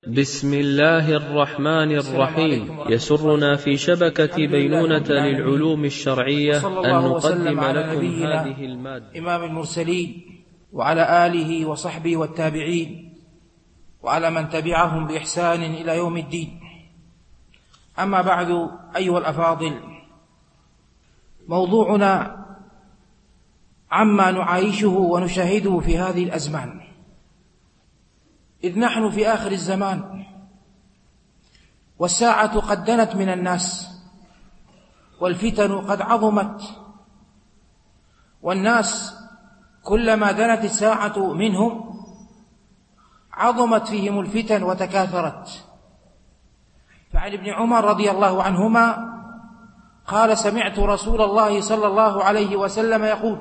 بسم الله الرحمن الرحيم. يسرنا في شبكة بينونة للعلوم الشرعية أن نقدم لكم هذه المادة. إمام المرسلين وعلى آله وصحبه والتابعين وعلى من تبعهم بإحسان إلى يوم الدين. أما بعد، أيها الأفاضل، موضوعنا عما نعايشه ونشاهده في هذه الأزمان، إذ نحن في آخر الزمان والساعة قد دنت من الناس والفتن قد عظمت، والناس كلما دنت الساعة منهم عظمت فيهم الفتن وتكاثرت. فعن ابن عمر رضي الله عنهما قال: سمعت رسول الله صلى الله عليه وسلم يقول: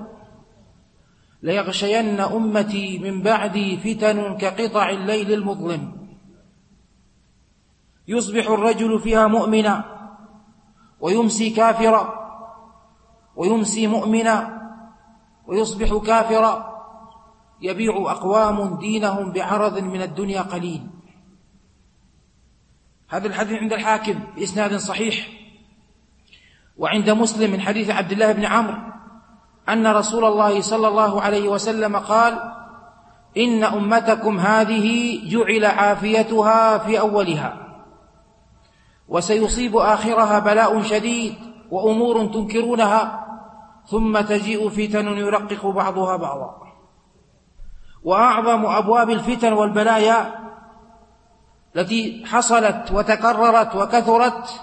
ليغشين أمتي من بعدي فتن كقطع الليل المظلم، يصبح الرجل فيها مؤمنا ويمسي كافرا، ويمسي مؤمنا ويصبح كافرا، يبيع أقوام دينهم بعرض من الدنيا قليل. هذا الحديث عند الحاكم بإسناد صحيح، وعند مسلم من حديث عبد الله بن عمرو أن رسول الله صلى الله عليه وسلم قال: إن أمتكم هذه جعل عافيتها في أولها، وسيصيب آخرها بلاء شديد وأمور تنكرونها، ثم تجيء فتن يرقق بعضها بعضا. وأعظم أبواب الفتن والبلايا التي حصلت وتكررت وكثرت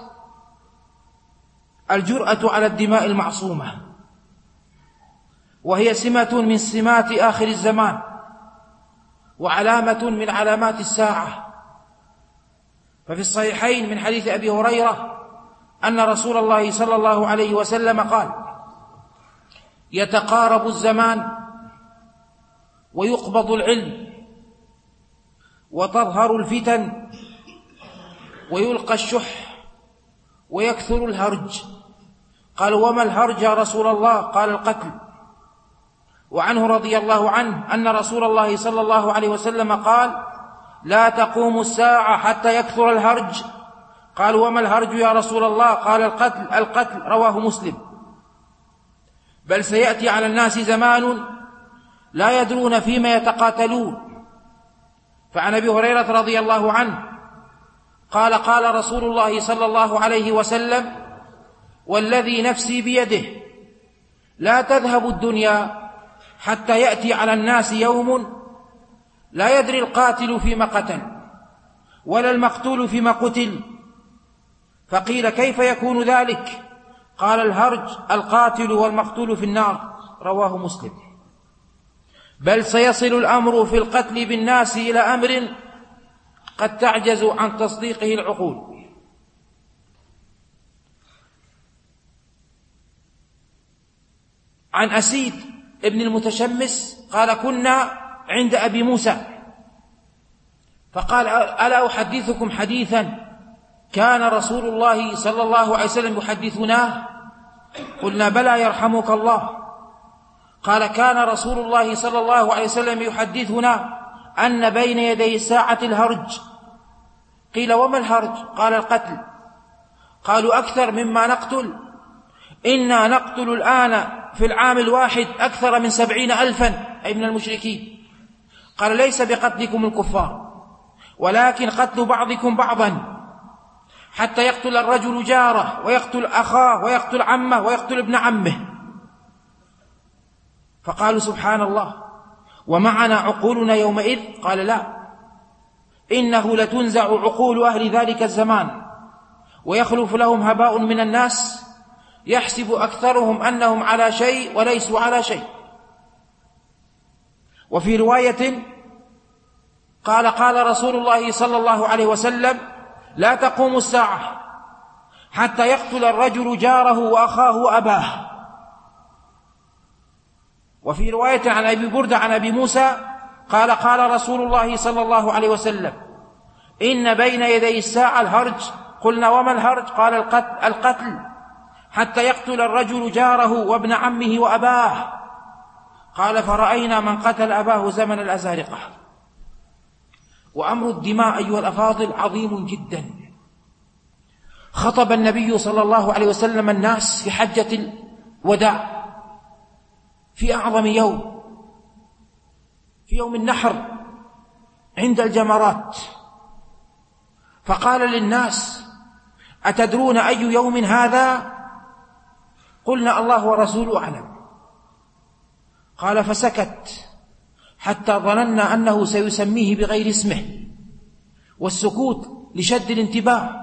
الجرأة على الدماء المعصومة، وهي سمة من سمات آخر الزمان وعلامة من علامات الساعة. ففي الصحيحين من حديث أبي هريرة أن رسول الله صلى الله عليه وسلم قال: يتقارب الزمان ويقبض العلم وتظهر الفتن ويلقى الشح ويكثر الهرج. قال: وما الهرج يا رسول الله؟ قال: القتل. وعنه رضي الله عنه أن رسول الله صلى الله عليه وسلم قال: لا تقوم الساعة حتى يكثر الهرج. قالوا: وما الهرج يا رسول الله؟ قال: القتل. رواه مسلم. بل سيأتي على الناس زمان لا يدرون فيما يتقاتلون. فعن أبي هريرة رضي الله عنه قال: قال رسول الله صلى الله عليه وسلم: والذي نفسي بيده لا تذهب الدنيا حتى يأتي على الناس يوم لا يدري القاتل فيما قتل ولا المقتول فيما قتل. فقيل: كيف يكون ذلك؟ قال: الهرج، القاتل والمقتول في النار. رواه مسلم. بل سيصل الأمر في القتل بالناس إلى أمر قد تعجز عن تصديقه العقول. عن أسيد ابن المتشمس قال: كنا عند أبي موسى فقال: ألا أحدثكم حديثا كان رسول الله صلى الله عليه وسلم يحدثناه؟ قلنا: بلى يرحمك الله. قال: كان رسول الله صلى الله عليه وسلم يحدثنا أن بين يدي الساعة الهرج. قيل: وما الهرج؟ قال: القتل. قالوا: أكثر مما نقتل؟ إنا نقتل الآن في العام الواحد أكثر من 70,000 أي من المشركين. قال: ليس بقتلكم الكفار، ولكن قتل بعضكم بعضا، حتى يقتل الرجل جاره ويقتل أخاه ويقتل عمه ويقتل ابن عمه. فقالوا: سبحان الله، ومعنا عقولنا يومئذ؟ قال: لا، إنه لتنزع عقول أهل ذلك الزمان ويخلف لهم هباء من الناس يحسب أكثرهم أنهم على شيء وليسوا على شيء. وفي رواية قال: قال رسول الله صلى الله عليه وسلم: لا تقوم الساعة حتى يقتل الرجل جاره وأخاه وأباه. وفي رواية عن أبي بردة عن أبي موسى قال: قال رسول الله صلى الله عليه وسلم: إن بين يدي الساعة الهرج. قلنا: وما الهرج؟ قال: القتل، حتى يقتل الرجل جاره وابن عمه وأباه. قال: فرأينا من قتل أباه زمن الأزارقة. وأمر الدماء أيها الأفاضل عظيم جدا. خطب النبي صلى الله عليه وسلم الناس في حجة الوداع في أعظم يوم، في يوم النحر عند الجمرات، فقال للناس: أتدرون أي يوم هذا؟ قلنا: الله ورسوله أعلم. قال: فسكت حتى ظننا أنه سيسميه بغير اسمه، والسكوت لشد الانتباه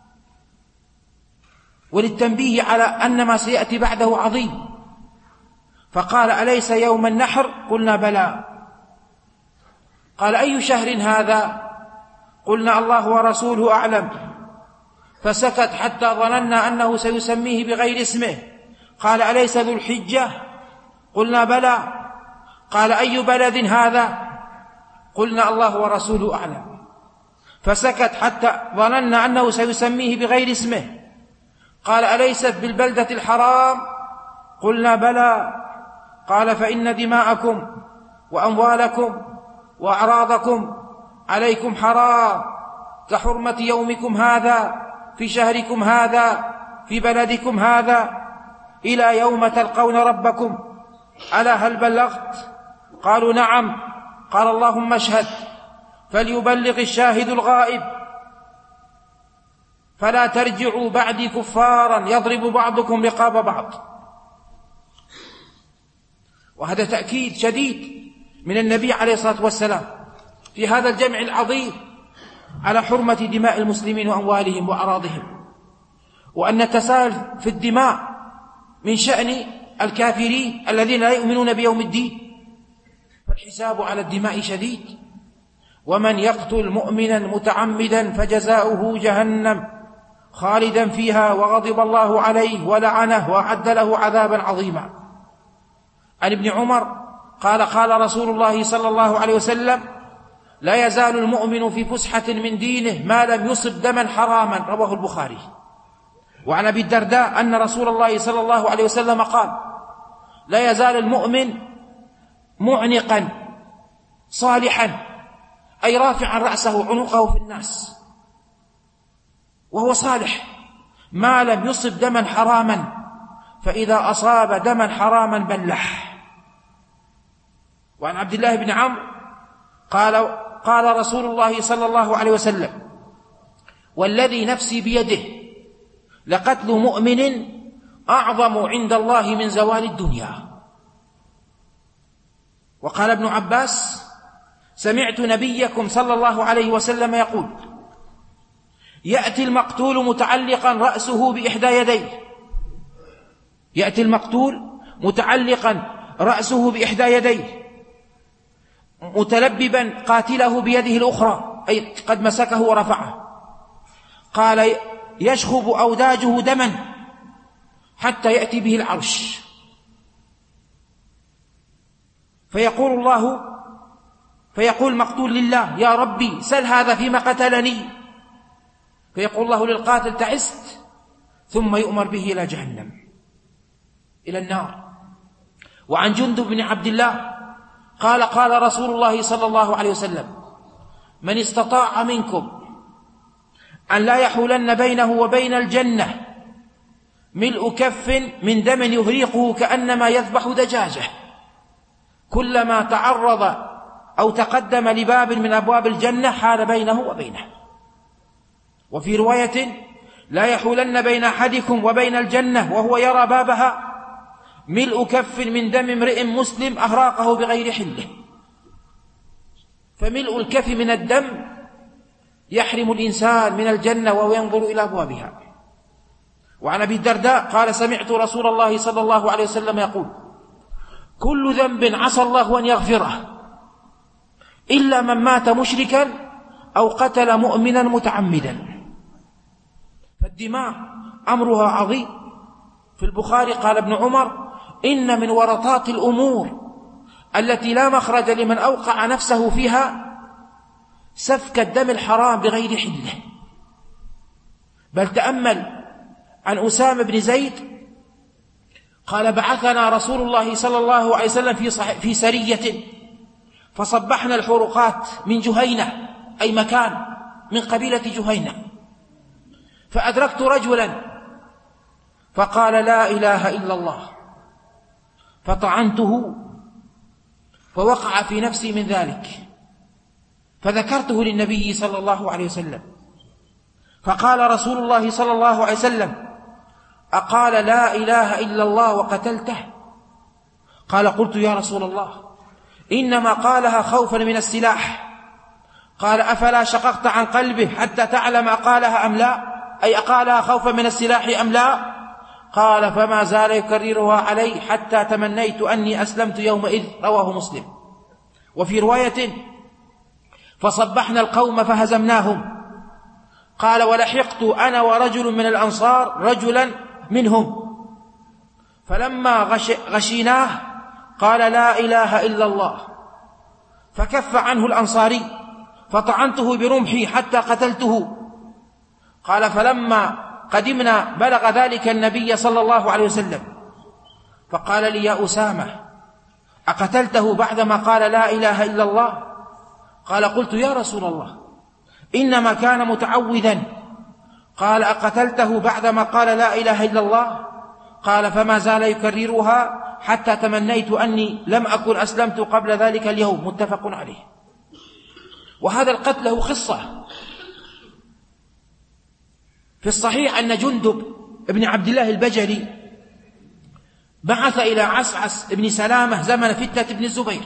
وللتنبيه على أن ما سيأتي بعده عظيم. فقال: أليس يوم النحر؟ قلنا: بلى. قال: أي شهر هذا؟ قلنا: الله ورسوله أعلم. فسكت حتى ظننا أنه سيسميه بغير اسمه. قال: أليس ذو الحجة؟ قلنا: بلى. قال: أي بلد هذا؟ قلنا: الله ورسوله أعلم. فسكت حتى ظننا أنه سيسميه بغير اسمه. قال: أليست بالبلدة الحرام؟ قلنا: بلى. قال: فإن دماءكم وأموالكم وأعراضكم عليكم حرام كحرمة يومكم هذا في شهركم هذا في بلدكم هذا إلى يوم تلقون ربكم. ألا هل بلغت؟ قالوا: نعم. قال: اللهم اشهد، فليبلغ الشاهد الغائب، فلا ترجعوا بعدي كفارا يضرب بعضكم رقاب بعض. وهذا تأكيد شديد من النبي عليه الصلاة والسلام في هذا الجمع العظيم على حرمة دماء المسلمين وأموالهم وأعراضهم، وأن التساهل في الدماء من شأن الكافرين الذين لا يؤمنون بيوم الدين، فالحساب على الدماء شديد. ومن يقتل مؤمنا متعمدا فجزاؤه جهنم خالدا فيها وغضب الله عليه ولعنه وأعد له عذابا عظيما. عن ابن عمر قال: قال رسول الله صلى الله عليه وسلم: لا يزال المؤمن في فسحة من دينه ما لم يصب دما حراما، رواه البخاري. وعن أبي الدرداء أن رسول الله صلى الله عليه وسلم قال: لا يزال المؤمن معنقا صالحا، أي رافعا رأسه عنقه في الناس وهو صالح، ما لم يصب دما حراما، فإذا أصاب دما حراما بلح. وعن عبد الله بن عمرو قال رسول الله صلى الله عليه وسلم: والذي نفسي بيده لقتل مؤمن أعظم عند الله من زوال الدنيا. وقال ابن عباس: سمعت نبيكم صلى الله عليه وسلم يقول: يأتي المقتول متعلقا رأسه بإحدى يديه، يأتي المقتول متعلقا رأسه بإحدى يديه متلببا قاتله بيده الأخرى، أي قد مسكه ورفعه. قال: يشخب أوداجه دما حتى يأتي به العرش، فيقول مقتول لله: يا ربي سل هذا فيما قتلني. فيقول الله للقاتل: تعست. ثم يؤمر به إلى جهنم، إلى النار. وعن جندب بن عبد الله قال: قال رسول الله صلى الله عليه وسلم: من استطاع منكم أن لا يحولن بينه وبين الجنة ملء كف من دم يهريقه كأنما يذبح دجاجة، كلما تعرض أو تقدم لباب من أبواب الجنة حال بينه وبينه. وفي رواية: لا يحولن بين أحدكم وبين الجنة وهو يرى بابها ملء كف من دم امرئ مسلم أهراقه بغير حله. فملء الكف من الدم يحرم الإنسان من الجنة وهو ينظر إلى أبوابها. وعن أبي الدرداء قال: سمعت رسول الله صلى الله عليه وسلم يقول: كل ذنب عسى الله أن يغفره إلا من مات مشركا أو قتل مؤمنا متعمدا. فالدماء أمرها عظيم. في البخاري قال ابن عمر: إن من ورطات الأمور التي لا مخرج لمن أوقع نفسه فيها سفك الدم الحرام بغير حله. بل تأمل عن أسامة بن زيد قال: بعثنا رسول الله صلى الله عليه وسلم في سرية، فصبحنا الحروقات من جهينة أي مكان من قبيلة جهينة، فأدركت رجلا فقال لا إله إلا الله، فطعنته فوقع في نفسي من ذلك، فذكرته للنبي صلى الله عليه وسلم، فقال رسول الله صلى الله عليه وسلم: أقال لا إله إلا الله وقتلته؟ قال: قلت يا رسول الله إنما قالها خوفا من السلاح. قال: أفلا شققت عن قلبه حتى تعلم أقالها أم لا، أي أقالها خوفا من السلاح أم لا؟ قال: فما زال يكررها علي حتى تمنيت أني أسلمت يومئذ. رواه مسلم. وفي رواية: فصبحنا القوم فهزمناهم. قال: ولحقت أنا ورجل من الأنصار رجلا منهم، فلما غشيناه قال لا إله إلا الله، فكف عنه الأنصاري، فطعنته برمحي حتى قتلته. قال: فلما قدمنا بلغ ذلك النبي صلى الله عليه وسلم، فقال لي: يا أسامة أقتلته بعدما قال لا إله إلا الله؟ قال: قلت يا رسول الله إنما كان متعوذا. قال: أقتلته بعدما قال لا إله إلا الله؟ قال: فما زال يكررها حتى تمنيت أني لم أكن أسلمت قبل ذلك اليوم. متفق عليه. وهذا القتل له قصة. في الصحيح أن جندب ابن عبد الله البجلي بعث إلى عسعس ابن سلامة زمن فتنة ابن الزبير،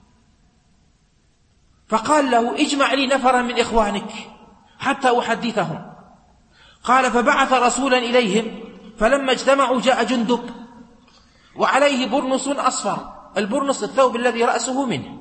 فقال له: اجمع لي نفرا من إخوانك حتى أحدثهم. قال: فبعث رسولا إليهم، فلما اجتمعوا جاء جندب وعليه برنس أصفر، البرنس الثوب الذي رأسه منه،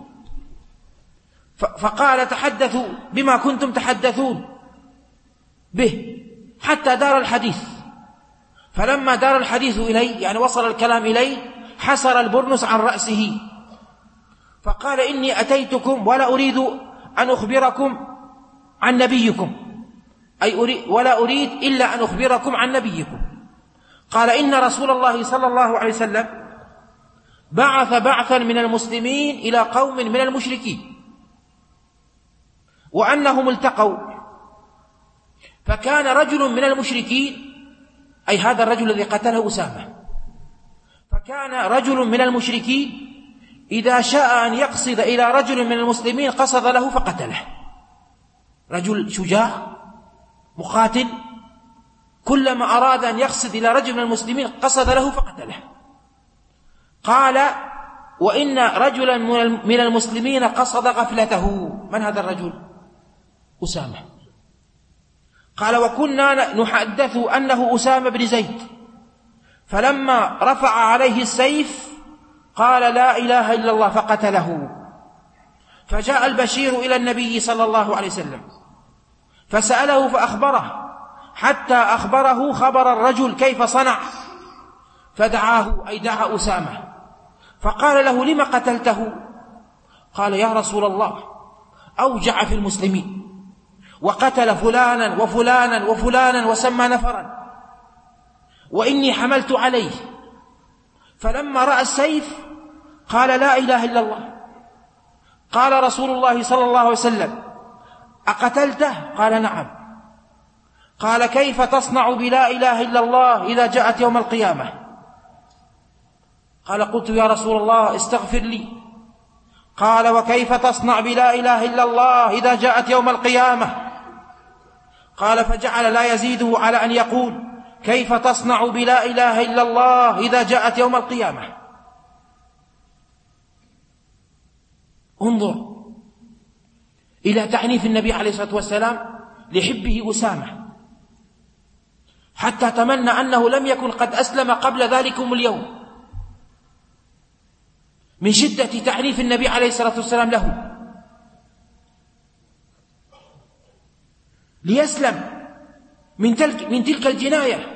فقال: تحدثوا بما كنتم تحدثون به حتى دار الحديث. فلما دار الحديث إليه، يعني وصل الكلام إليه، حسر البرنس عن رأسه، فقال: إني أتيتكم ولا أريد أن أخبركم عن نبيكم، أي ولا أريد إلا أن أخبركم عن نبيكم. قال: إن رسول الله صلى الله عليه وسلم بعث بعثا من المسلمين إلى قوم من المشركين، وأنهم التقوا، فكان رجل من المشركين، أي هذا الرجل الذي قتله أسامة، فكان رجل من المشركين إذا شاء أن يقصد إلى رجل من المسلمين قصد له فقتله. رجل شجاع مقاتل، كلما أراد أن يقصد إلى رجل من المسلمين قصد له فقتله. قال: وإن رجلا من المسلمين قصد غفلته. من هذا الرجل؟ أسامة. قال: وكنا نحدث أنه أسامة بن زيد، فلما رفع عليه السيف قال لا إله إلا الله فقتله. فجاء البشير إلى النبي صلى الله عليه وسلم فسأله فأخبره، حتى أخبره خبر الرجل كيف صنع، فدعاه، أي دعا أسامة، فقال له: لما قتلته؟ قال: يا رسول الله أوجع في المسلمين، وقتل فلانا وفلانا وفلانا وسمى نفرا، وإني حملت عليه، فلما رأى السيف قال لا إله إلا الله. قال رسول الله صلى الله عليه وسلم: أقتلته؟ قال: نعم. قال: كيف تصنع بلا إله إلا الله إذا جاءت يوم القيامة؟ قال: قلت يا رسول الله استغفر لي. قال: وكيف تصنع بلا إله إلا الله إذا جاءت يوم القيامة؟ قال: فجعل لا يزيده على أن يقول: كيف تصنع بلا إله إلا الله إذا جاءت يوم القيامة؟ انظر إلى تعنيف النبي عليه الصلاة والسلام لحبه أسامة، حتى تمنى أنه لم يكن قد أسلم قبل ذلكم اليوم، من شدة تعنيف النبي عليه الصلاة والسلام له، ليسلم من تلك الجناية.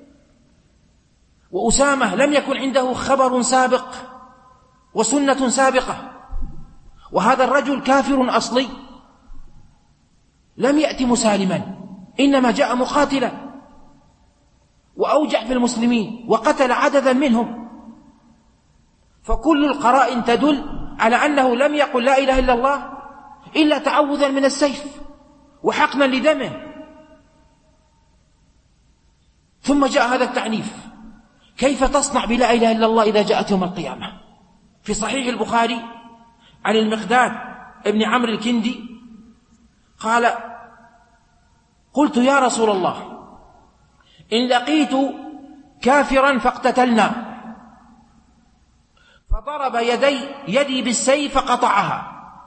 وأسامة لم يكن عنده خبر سابق وسنة سابقة، وهذا الرجل كافر أصلي، لم يأتي مسالما، إنما جاء مقاتلا، وأوجع في المسلمين، وقتل عددا منهم. فكل القرائن تدل على أنه لم يقل لا إله إلا الله إلا تعوذا من السيف. وحقنا لدمه. ثم جاء هذا التعنيف: كيف تصنع بلا إله إلا الله إذا جاءت يوم القيامة؟ في صحيح البخاري عن المقداد ابن عمرو الكندي قال: قلت يا رسول الله، إن لقيت كافرا فاقتتلنا، فضرب يدي بالسيف فقطعها.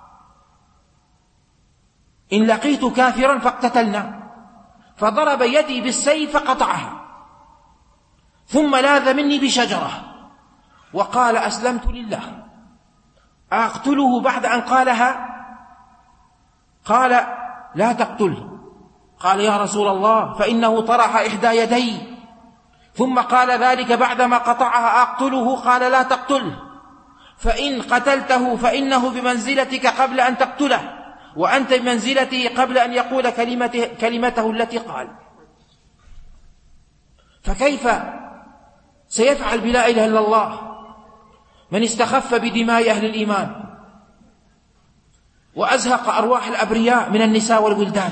إن لقيت كافرا فاقتتلنا، فضرب يدي بالسيف فقطعها، ثم لاذ مني بشجرة وقال: أسلمت لله. أقتله بعد أن قالها؟ قال: لا تقتله. قال: يا رسول الله، فإنه طرح إحدى يدي. ثم قال ذلك بعدما قطعها: أقتله؟ قال: لا تقتله، فإن قتلته فإنه بمنزلتك قبل أن تقتله، وأنت بمنزلته قبل أن يقول كلمته التي قال. فكيف سيفعل بلا إله إلا الله من استخف بدماء أهل الإيمان وأزهق أرواح الأبرياء من النساء والولدان،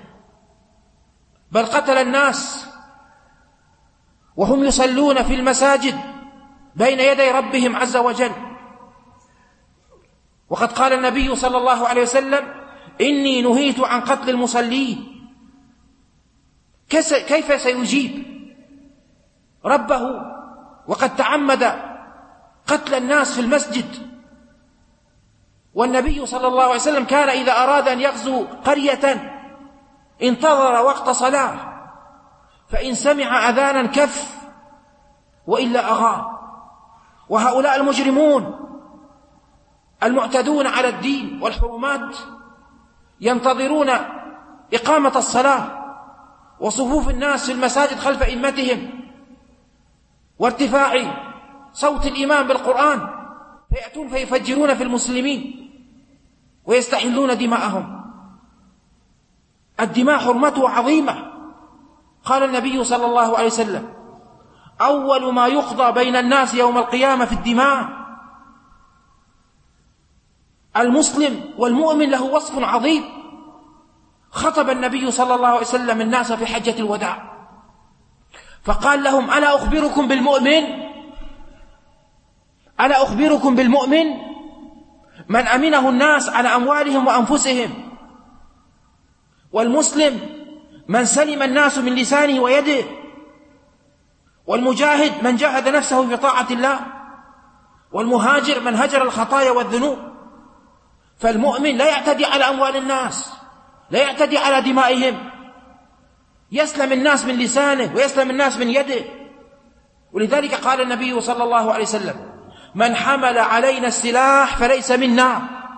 بل قتل الناس وهم يصلون في المساجد بين يدي ربهم عز وجل؟ وقد قال النبي صلى الله عليه وسلم: إني نهيت عن قتل المصلين. كيف سيجيب ربه وقد تعمد قتل الناس في المسجد؟ والنبي صلى الله عليه وسلم كان إذا أراد أن يغزو قرية انتظر وقت صلاة، فإن سمع أذانا كف وإلا أغار. وهؤلاء المجرمون المعتدون على الدين والحرمات ينتظرون إقامة الصلاة وصفوف الناس في المساجد خلف إمتهم وارتفاع صوت الإمام بالقرآن، فيأتون فيفجرون في المسلمين ويستحلون دماءهم. الدماء حرمته عظيمة. قال النبي صلى الله عليه وسلم: أول ما يقضى بين الناس يوم القيامة في الدماء. المسلم والمؤمن له وصف عظيم. خطب النبي صلى الله عليه وسلم الناس في حجة الوداع فقال لهم: ألا أخبركم بالمؤمن؟ ألا أخبركم بالمؤمن من أمنه الناس على أموالهم وأنفسهم؟ والمسلم من سلم الناس من لسانه ويده، والمجاهد من جاهد نفسه في طاعة الله، والمهاجر من هجر الخطايا والذنوب. فالمؤمن لا يعتدي على أموال الناس، لا يعتدي على دمائهم، يسلم الناس من لسانه ويسلم الناس من يده. ولذلك قال النبي صلى الله عليه وسلم: من حمل علينا السلاح فليس منا.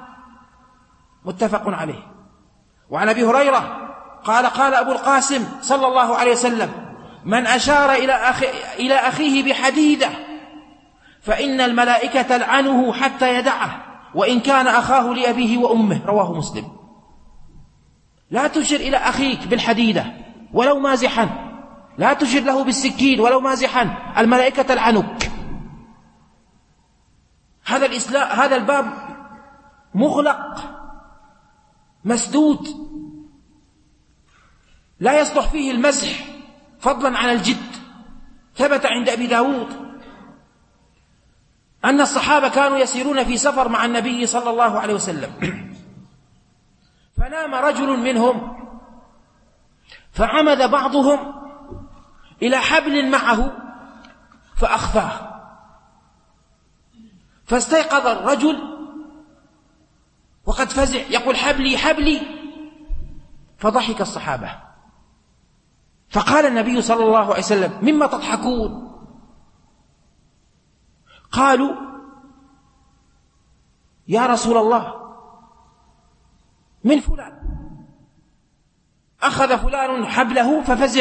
متفق عليه. وعن أبي هريرة قال: قال أبو القاسم صلى الله عليه وسلم: من أشار إلى أخيه بحديدة فإن الملائكة تلعنه حتى يدعه وإن كان أخاه لأبيه وأمه. رواه مسلم. لا تشر إلى أخيك بالحديدة ولو مازحا، لا تشر له بالسكين ولو مازحا، الملائكة تلعنك. هذا الباب مغلق مسدود، لا يصلح فيه المزح فضلا عن الجد. ثبت عند أبي داود أن الصحابة كانوا يسيرون في سفر مع النبي صلى الله عليه وسلم، فنام رجل منهم فعمد بعضهم إلى حبل معه فأخفاه، فاستيقظ الرجل وقد فزع يقول: حبلي حبلي. فضحك الصحابة، فقال النبي صلى الله عليه وسلم: مما تضحكون؟ قالوا: يا رسول الله من فلان، أخذ فلان حبله ففزع.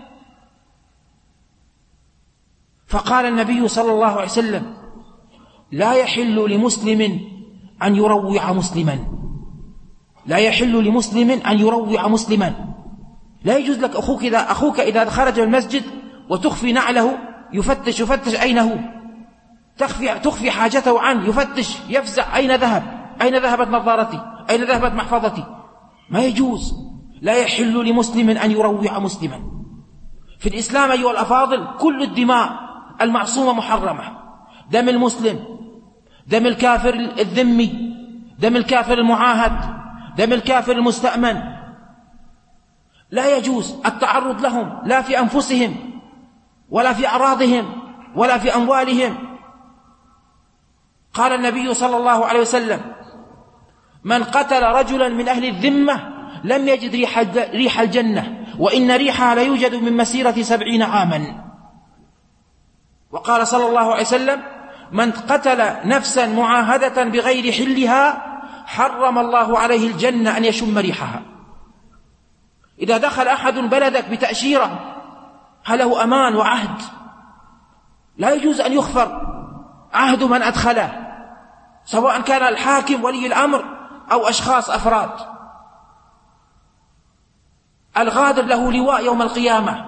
فقال النبي صلى الله عليه وسلم: لا يحل لمسلم أن يروع مسلما، لا يحل لمسلم أن يروع مسلما. لا يجوز لك أخوك إذا خرج من المسجد وتخفي نعله يفتش أين هو، تخفي حاجته عنه، يفتش يفزع: أين ذهب؟ أين ذهبت نظارتي؟ أين ذهبت محفظتي؟ ما يجوز. لا يحل لمسلم أن يروع مسلما. في الإسلام أيها الأفاضل كل الدماء المعصومة محرمة، دم المسلم، دم الكافر الذمي، دم الكافر المعاهد، دم الكافر المستأمن، لا يجوز التعرض لهم لا في أنفسهم ولا في أعراضهم ولا في أموالهم. قال النبي صلى الله عليه وسلم: من قتل رجلا من أهل الذمة لم يجد ريح الجنة، وإن ريحها لا يوجد من مسيرة 70 عاما. وقال صلى الله عليه وسلم: من قتل نفسا معاهدة بغير حلها حرم الله عليه الجنة أن يشم ريحها. إذا دخل أحد بلدك بتأشيرة هل له أمان وعهد؟ لا يجوز أن يخفر عهد من أدخله، سواء كان الحاكم ولي الأمر أو أشخاص أفراد. الغادر له لواء يوم القيامة.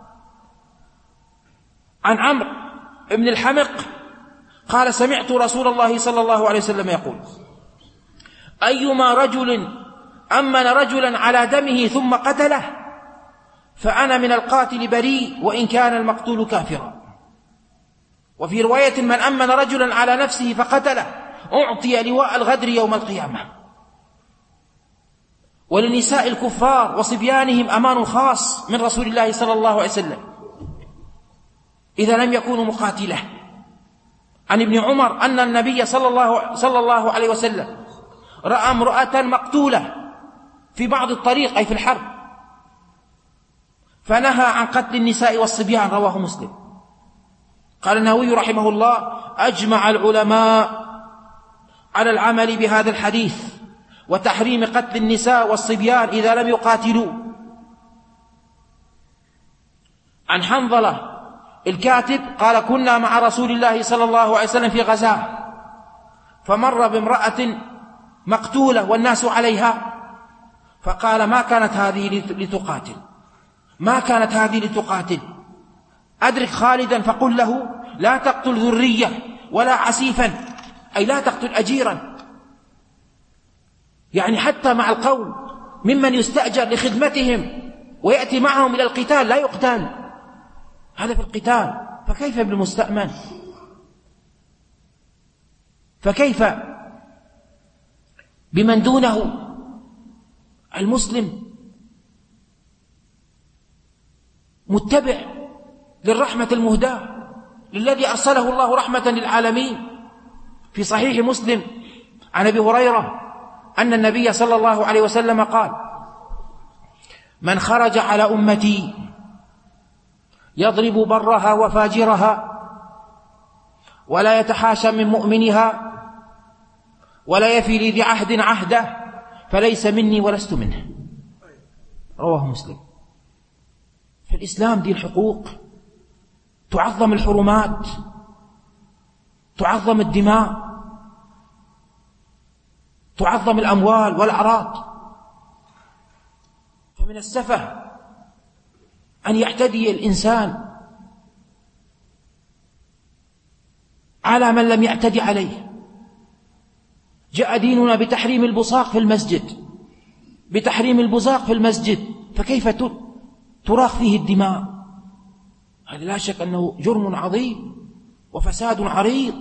عن عمرو بن الحمق قال: سمعت رسول الله صلى الله عليه وسلم يقول: أيما رجل أمن رجلا على دمه ثم قتله فأنا من القاتل بريء وإن كان المقتول كافرا. وفي رواية: من أمن رجلا على نفسه فقتله أعطي لواء الغدر يوم القيامة. ولنساء الكفار وصبيانهم أمان خاص من رسول الله صلى الله عليه وسلم إذا لم يكونوا مقاتلة. عن ابن عمر أن النبي صلى الله عليه وسلم رأى امرأة مقتولة في بعض الطريق أي في الحرب، فنهى عن قتل النساء والصبيان. رواه مسلم. قال النووي رحمه الله: أجمع العلماء على العمل بهذا الحديث وتحريم قتل النساء والصبيان إذا لم يقاتلوا. عن حنظلة الكاتب قال: كنا مع رسول الله صلى الله عليه وسلم في غزاة، فمر بامرأة مقتولة والناس عليها، فقال: ما كانت هذه لتقاتل، ما كانت هذه لتقاتل. أدرك خالدا فقل له: لا تقتل ذرية ولا عسيفا، أي لا تقتل أجيرا. يعني حتى مع القوم ممن يستأجر لخدمتهم ويأتي معهم إلى القتال لا يقتل، هذا في القتال، فكيف بالمستأمن؟ فكيف بمن دونه؟ المسلم متبع للرحمة المهداة للذي أرسله الله رحمة للعالمين. في صحيح مسلم عن أبي هريرة أن النبي صلى الله عليه وسلم قال: من خرج على أمتي يضرب برها وفاجرها ولا يتحاشى من مؤمنها ولا يفي لذي عهد عهده فليس مني ولست منه. رواه مسلم. في الإسلام دين حقوق، تعظم الحرمات، تعظم الدماء، تعظم الأموال والأعراض. فمن السفه أن يعتدي الإنسان على من لم يعتدي عليه. جاء ديننا بتحريم البصاق في المسجد، بتحريم البصاق في المسجد، فكيف تراق فيه الدماء؟ هذا لا شك أنه جرم عظيم وفساد عريض.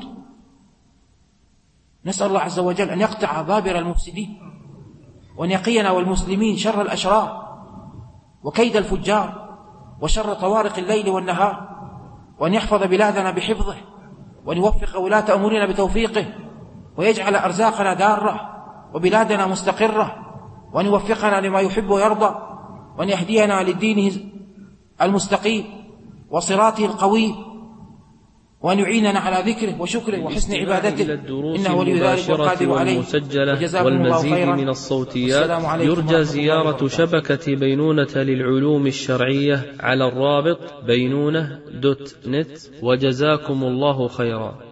نسأل الله عز وجل أن يقطع دابر المفسدين، وأن يقينا والمسلمين شر الأشرار وكيد الفجار وشر طوارق الليل والنهار، وأن يحفظ بلادنا بحفظه، وأن يوفق ولاة أمورنا بتوفيقه، ويجعل أرزاقنا دارة وبلادنا مستقرة، وأن يوفقنا لما يحب ويرضى، وأن يهدينا للدين المستقيم وصراطه القويم، وأن يعيننا على ذكره وشكره وحسن عبادته، إنه ولي ذلك والقادر عليه. والمزيد من الصوتيات يرجى زيارة شبكة بينونة للعلوم الشرعية على الرابط بينونة.net. وجزاكم الله خيرا.